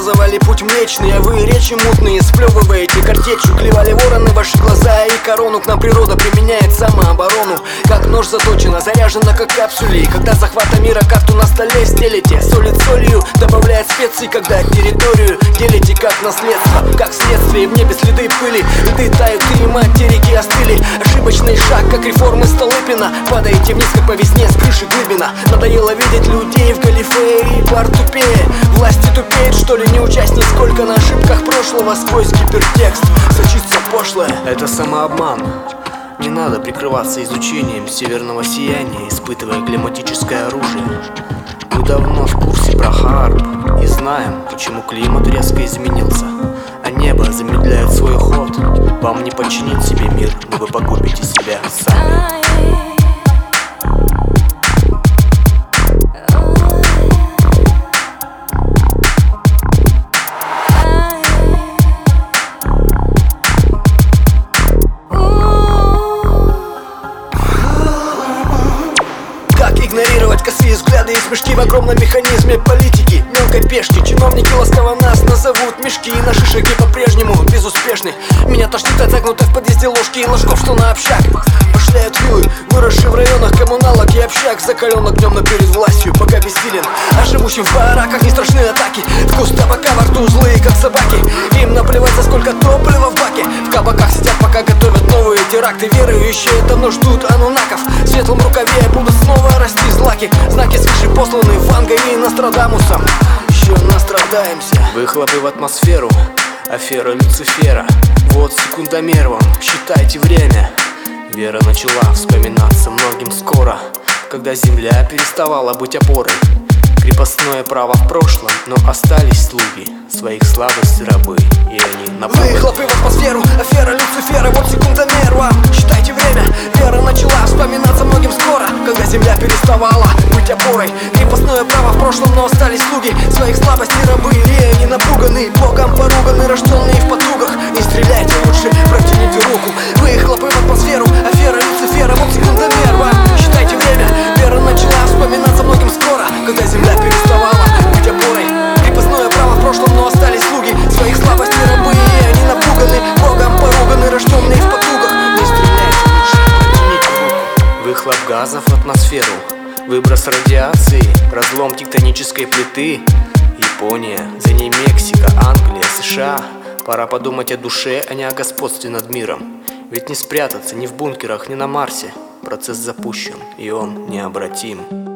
проделывали путь млечный, а вы речи мутные сплевываете картечью. Клевали вороны ваши глаза и корону. К нам природа применяет самооборону. Как нож заточена, заряжена как капсулей. Когда захвата мира карту на столе стелите, солит солью, добавляет специи. Когда территорию делите как наследство, как следствие в небе следы пыли. Льды тают и материки остыли. Ошибочный шаг, как реформы Столыпина. Падаете вниз, как по весне с крыши Глыбина. Надоело видеть людей в галифе и пар тупее. Власти тупеет, что ли, не участник. Сколько на ошибках прошлого сквозь гипертекст сочится пошлое. Это самообман. Не надо прикрываться изучением северного сияния, испытывая климатическое оружие. Мы давно в курсе про Харп и знаем, почему климат резко изменился, а небо замедляет свой ход. Вам не подчинить себе мир, но вы погубите себя сами. Игнорировать косые взгляды и смешки в огромном механизме политики мелкой пешки. Чиновники ласково нас назовут мешки, и наши шаги по-прежнему безуспешны. Меня тошнит от загнутой в подъезде ложки и ложков, что на общак пошляют вилы, выросшие в районах коммуналок и общак. Закален огнем, но перед властью пока бессилен. А живущим в бараках не страшны атаки. Вкус табака во рту злые, как собаки. Им наплевать, за сколько топлива в баке. В кабаках сидят, пока готовят новые теракты. Верующие давно ждут анунаков. В светлом рукаве будут снова расти злаки. Знаки свыше посланы Вангой и Нострадамусом. Еще настрадаемся. Выхлопы в атмосферу, афера Люцифера. Вот секундомер вам, считайте время. Вера начала вспоминаться многим скоро, когда земля переставала быть опорой. Крепостное право в прошлом, но остались слуги своих слабостей рабы, и они напали. Выхлопы в атмосферу, афера Люцифера. Вот секундомер вам, считайте время. Вера начала вспоминаться многим скоро, когда земля переставала быть опорой. Крепостное право в прошлом, но остались слуги своих слабостей рабы, и они напуганы, Богом поруганы, рожденные в потугах. Не стреляйте лучше, протяните руку. Выхлопы в атмосферу, афера Люцифера. Вот секундомер вам, считайте время. Вера начала вспоминаться многим скоро, когда земля переставала быть опорой. Крепостное право в прошлом, но остались слуги своих слабостей рабы, и они напуганы, Богом поруганы, рожденные в потугах. Не стреляйте лучше, протяните руку. Выхлоп газов в атмосферу, выброс радиации, разлом тектонической плиты. Япония, за ней Мексика, Англия, США. Пора подумать о душе, а не о господстве над миром. Ведь не спрятаться ни в бункерах, ни на Марсе. Процесс запущен, и он необратим.